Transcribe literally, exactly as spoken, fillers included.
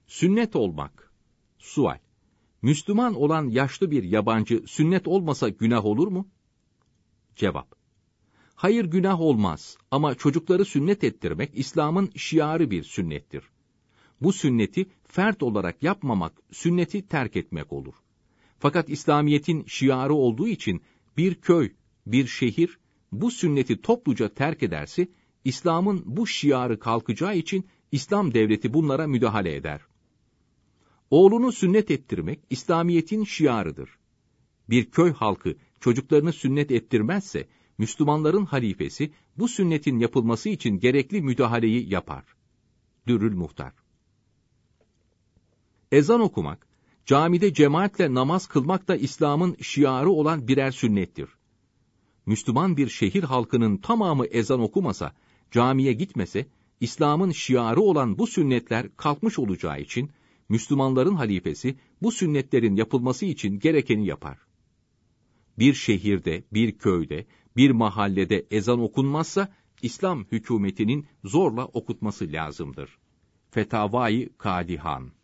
Sünnet olmak. Sual: Müslüman olan yaşlı bir yabancı sünnet olmasa günah olur mu? Cevap: Hayır, günah olmaz ama çocukları sünnet ettirmek İslam'ın şiarı bir sünnettir. Bu sünneti fert olarak yapmamak, sünneti terk etmek olur. Fakat İslamiyet'in şiarı olduğu için bir köy, bir şehir bu sünneti topluca terk ederse, İslam'ın bu şiarı kalkacağı için İslam devleti bunlara müdahale eder. Oğlunu sünnet ettirmek İslamiyet'in şiarıdır. Bir köy halkı çocuklarını sünnet ettirmezse, Müslümanların halifesi bu sünnetin yapılması için gerekli müdahaleyi yapar. Dürrül Muhtar. Ezan okumak, camide cemaatle namaz kılmak da İslam'ın şiarı olan birer sünnettir. Müslüman bir şehir halkının tamamı ezan okumasa, camiye gitmese, İslam'ın şiarı olan bu sünnetler kalkmış olacağı için, Müslümanların halifesi bu sünnetlerin yapılması için gerekeni yapar. Bir şehirde, bir köyde, bir mahallede ezan okunmazsa, İslam hükümetinin zorla okutması lazımdır. Fetavai Kadihan.